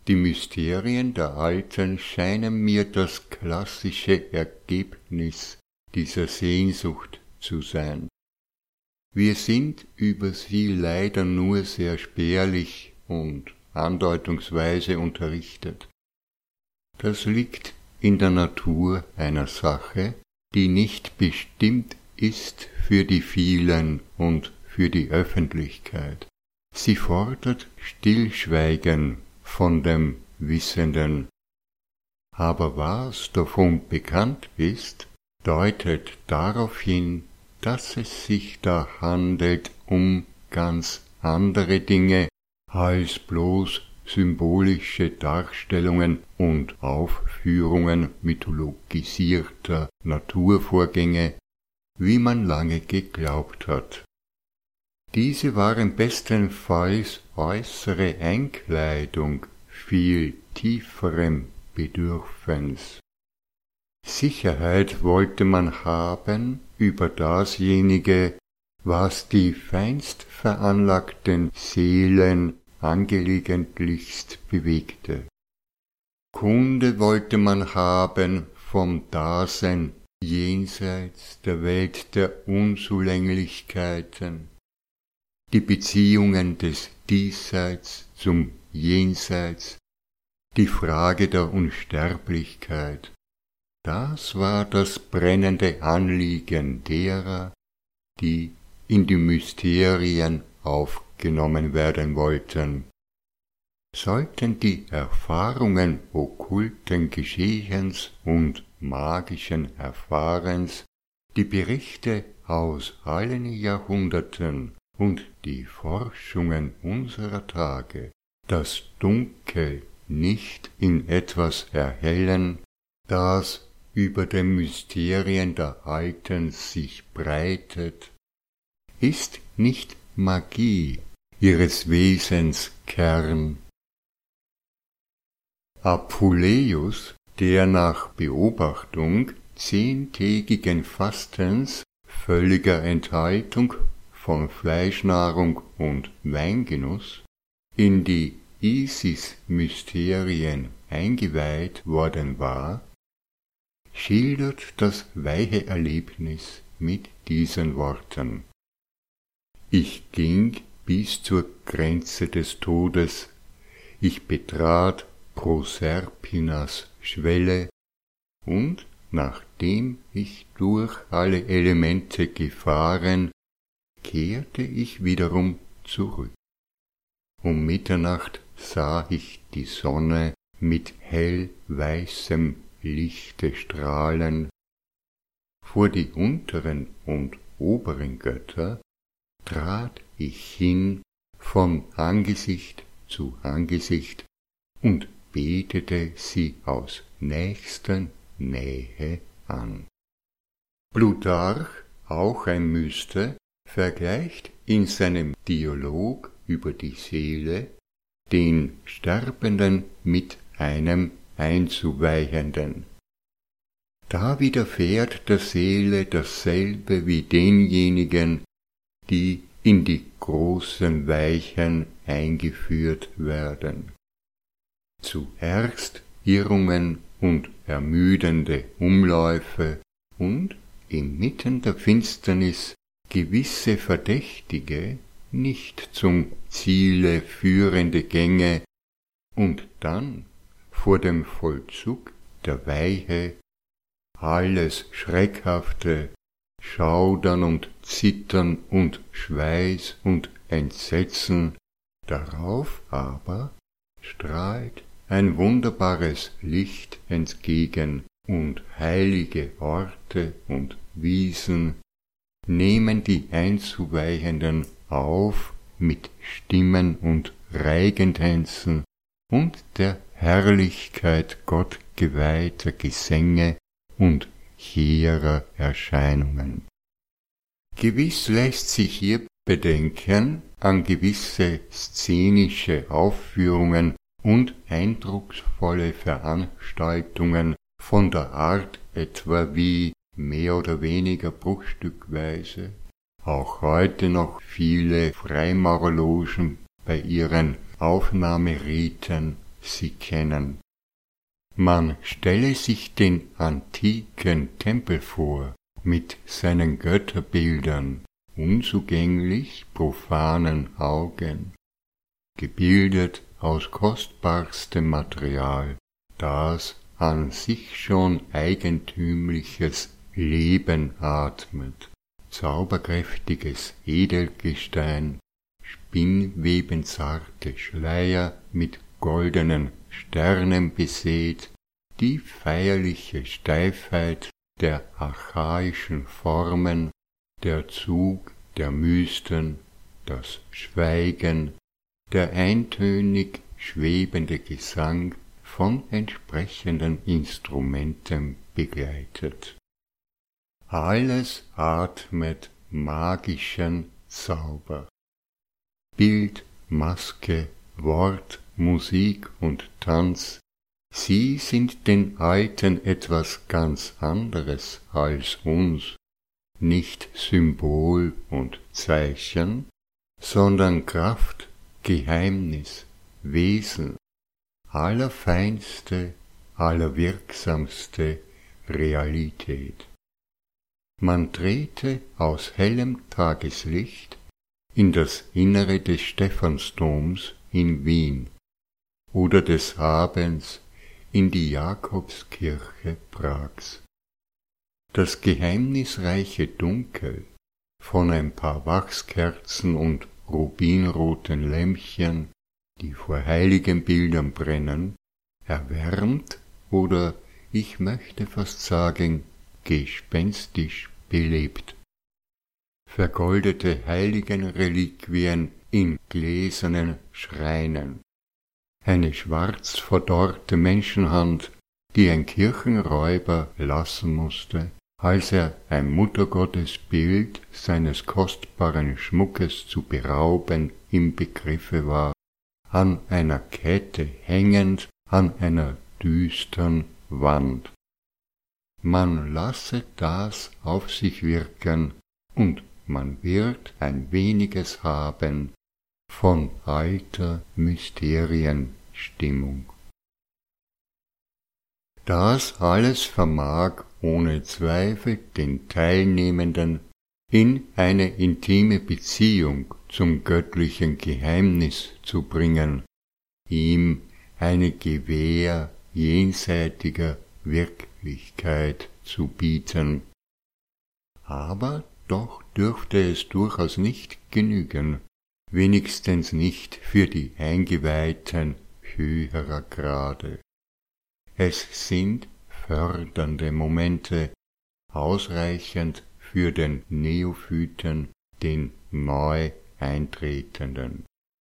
Die Mysterien der Alten scheinen mir das klassische Ergebnis dieser Sehnsucht zu sein. Wir sind über sie leider nur sehr spärlich und andeutungsweise unterrichtet. Das liegt in der Natur einer Sache, die nicht bestimmt ist für die vielen und für die Öffentlichkeit. Sie fordert Stillschweigen von dem Wissenden. Aber was davon bekannt ist, deutet darauf hin, dass es sich da handelt um ganz andere Dinge als bloß symbolische Darstellungen und Aufführungen mythologisierter Naturvorgänge, wie man lange geglaubt hat. Diese waren bestenfalls äußere Einkleidung viel tieferem Bedürfens. Sicherheit wollte man haben über dasjenige, was die feinst veranlagten Seelen angelegentlichst bewegte. Kunde wollte man haben vom Dasein jenseits der Welt der Unzulänglichkeiten, die Beziehungen des Diesseits zum Jenseits, die Frage der Unsterblichkeit. Das war das brennende Anliegen derer, die in die Mysterien aufgenommen werden wollten. Sollten die Erfahrungen okkulten Geschehens und magischen Erfahrens, die Berichte aus allen Jahrhunderten und die Forschungen unserer Tage das Dunkel nicht in etwas erhellen, das über den Mysterien der Alten sich breitet, ist nicht Magie ihres Wesens Kern. Apuleius, der nach Beobachtung 10-tägigen Fastens, völliger Enthaltung von Fleischnahrung und Weingenuss, in die Isis-Mysterien eingeweiht worden war, schildert das weiche Erlebnis mit diesen Worten. Ich ging bis zur Grenze des Todes, ich betrat Proserpinas Schwelle, und nachdem ich durch alle Elemente gefahren, kehrte ich wiederum zurück. Um Mitternacht sah ich die Sonne mit hellweißem Lichte strahlen. Vor die unteren und oberen Götter trat ich hin von Angesicht zu Angesicht und betete sie aus nächster Nähe an. Plutarch, auch ein Myste, vergleicht in seinem Dialog über die Seele den Sterbenden mit einem Einzuweihenden. Da widerfährt der Seele dasselbe wie denjenigen, die in die großen Weichen eingeführt werden. Zuerst Irrungen und ermüdende Umläufe und inmitten der Finsternis gewisse verdächtige, nicht zum Ziele führende Gänge und dann vor dem Vollzug der Weihe alles Schreckhafte, Schaudern und Zittern und Schweiß und Entsetzen, darauf aber strahlt ein wunderbares Licht entgegen und heilige Orte und Wiesen nehmen die Einzuweihenden auf mit Stimmen und Reigentänzen und der Herrlichkeit Gott geweihter Gesänge und hehrer Erscheinungen. Gewiss lässt sich hier bedenken an gewisse szenische Aufführungen und eindrucksvolle Veranstaltungen von der Art etwa wie mehr oder weniger bruchstückweise auch heute noch viele Freimaurerlogen bei ihren Aufnahmeriten sie kennen. Man stelle sich den antiken Tempel vor, mit seinen Götterbildern, unzugänglich profanen Augen, gebildet aus kostbarstem Material, das an sich schon eigentümliches Leben atmet, zauberkräftiges Edelgestein, spinnwebenzarte Schleier mit goldenen Sternen besät, die feierliche Steifheit der archaischen Formen, der Zug der Mysten, das Schweigen, der eintönig schwebende Gesang von entsprechenden Instrumenten begleitet. Alles atmet magischen Zauber. Bild, Maske, Wort, Musik und Tanz, sie sind den Alten etwas ganz anderes als uns, nicht Symbol und Zeichen, sondern Kraft, Geheimnis, Wesen, allerfeinste, allerwirksamste Realität. Man trete aus hellem Tageslicht in das Innere des Stephansdoms in Wien oder des Abends in die Jakobskirche Prags. Das geheimnisreiche Dunkel von ein paar Wachskerzen und rubinroten Lämpchen, die vor heiligen Bildern brennen, erwärmt oder, ich möchte fast sagen, gespenstisch belebt. Vergoldete Heiligenreliquien in gläsernen Schreinen, eine schwarz verdorrte Menschenhand, die ein Kirchenräuber lassen musste, als er ein Muttergottesbild seines kostbaren Schmuckes zu berauben im Begriffe war, an einer Kette hängend an einer düstern Wand. Man lasse das auf sich wirken, und man wird ein weniges haben von alter Mysterienstimmung. Das alles vermag ohne Zweifel den Teilnehmenden in eine intime Beziehung zum göttlichen Geheimnis zu bringen, ihm eine Gewähr jenseitiger Wirklichkeit zu bieten. Aber doch dürfte es durchaus nicht genügen, wenigstens nicht für die Eingeweihten höherer Grade. Es sind fördernde Momente, ausreichend für den Neophyten, den neu Eintretenden.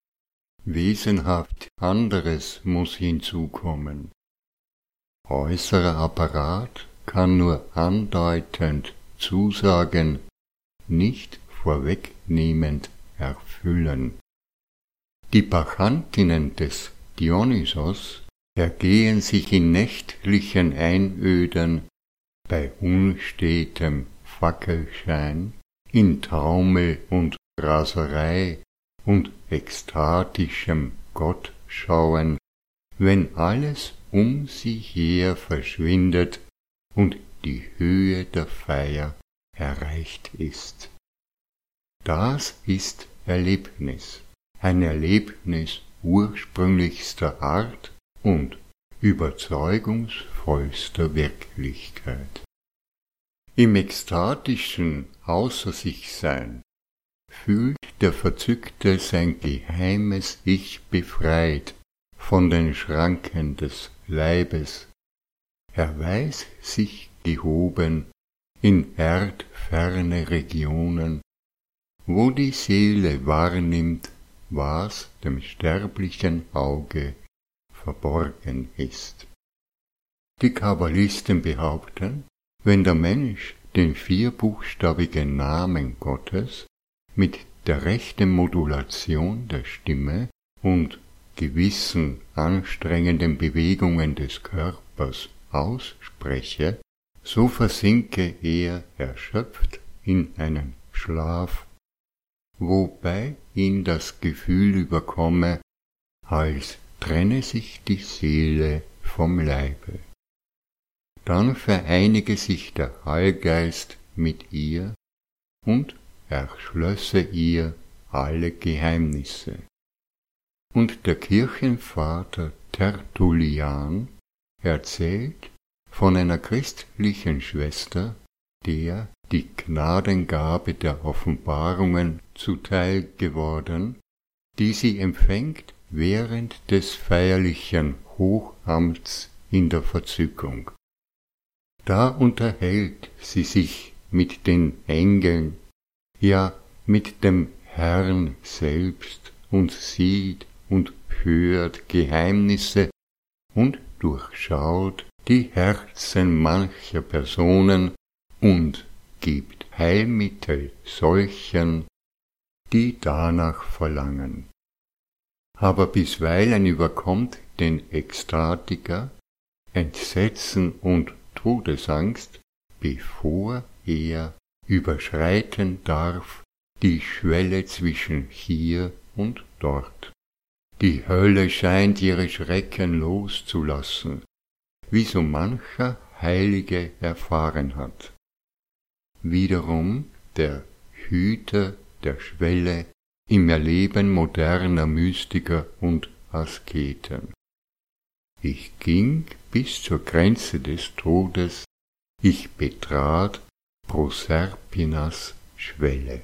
Wesenhaft anderes muss hinzukommen. Äußerer Apparat kann nur andeutend zusagen, nicht vorwegnehmend erfüllen. Die Bachantinnen des Dionysos ergehen sich in nächtlichen Einöden, bei unstetem Fackelschein, in Taumel und Raserei und ekstatischem Gottschauen, wenn alles um sie her verschwindet und die Höhe der Feier erreicht ist. Das ist Erlebnis, ein Erlebnis ursprünglichster Art und überzeugungsvollster Wirklichkeit. Im ekstatischen Außer-sich-Sein fühlt der Verzückte sein geheimes Ich befreit von den Schranken des Leibes. Er weiß sich gehoben in erdferne Regionen, wo die Seele wahrnimmt, was dem sterblichen Auge verborgen ist. Die Kabbalisten behaupten, wenn der Mensch den vierbuchstabigen Namen Gottes mit der rechten Modulation der Stimme und gewissen anstrengenden Bewegungen des Körpers ausspreche, so versinke er erschöpft in einen Schlaf, wobei ihn das Gefühl überkomme, als trenne sich die Seele vom Leibe. Dann vereinige sich der Allgeist mit ihr und erschlösse ihr alle Geheimnisse. Und der Kirchenvater Tertullian erzählt von einer christlichen Schwester, der die Gnadengabe der Offenbarungen zuteil geworden, die sie empfängt während des feierlichen Hochamts in der Verzückung. Da unterhält sie sich mit den Engeln, ja mit dem Herrn selbst und sieht und hört Geheimnisse und durchschaut die Herzen mancher Personen und gibt Heilmittel solchen, die danach verlangen. Aber bisweilen überkommt den Ekstatiker Entsetzen und Todesangst, bevor er überschreiten darf die Schwelle zwischen hier und dort. Die Hölle scheint ihre Schrecken loszulassen, wie so mancher Heilige erfahren hat. Wiederum der Hüter der Schwelle im Erleben moderner Mystiker und Asketen. Ich ging bis zur Grenze des Todes, ich betrat Proserpinas Schwelle.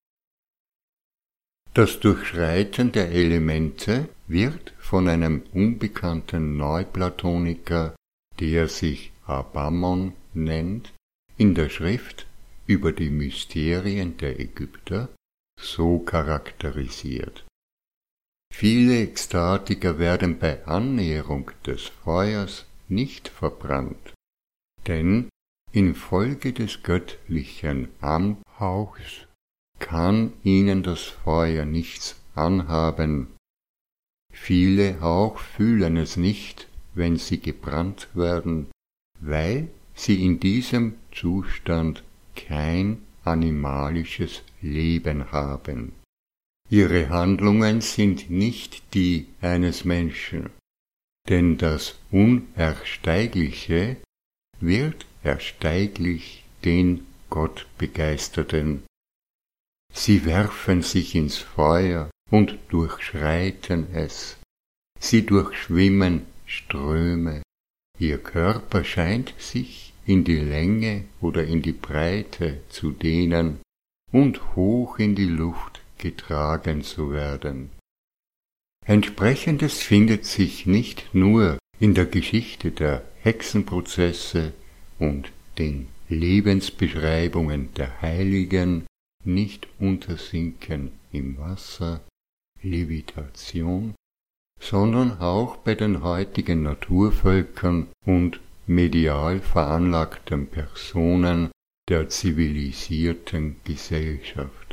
Das Durchschreiten der Elemente wird von einem unbekannten Neuplatoniker, der sich Abamon nennt, in der Schrift über die Mysterien der Ägypter so charakterisiert. Viele Ekstatiker werden bei Annäherung des Feuers nicht verbrannt, denn infolge des göttlichen Anhauchs kann ihnen das Feuer nichts anhaben. Viele auch fühlen es nicht, wenn sie gebrannt werden, weil sie in diesem Zustand kein animalisches Leben haben. Ihre Handlungen sind nicht die eines Menschen, denn das Unersteigliche wird ersteiglich den Gottbegeisterten. Sie werfen sich ins Feuer und durchschreiten es. Sie durchschwimmen Ströme. Ihr Körper scheint sich in die Länge oder in die Breite zu dehnen und hoch in die Luft getragen zu werden. Entsprechendes findet sich nicht nur in der Geschichte der Hexenprozesse und den Lebensbeschreibungen der Heiligen, nicht untersinken im Wasser, Levitation, sondern auch bei den heutigen Naturvölkern und medial veranlagten Personen der zivilisierten Gesellschaft.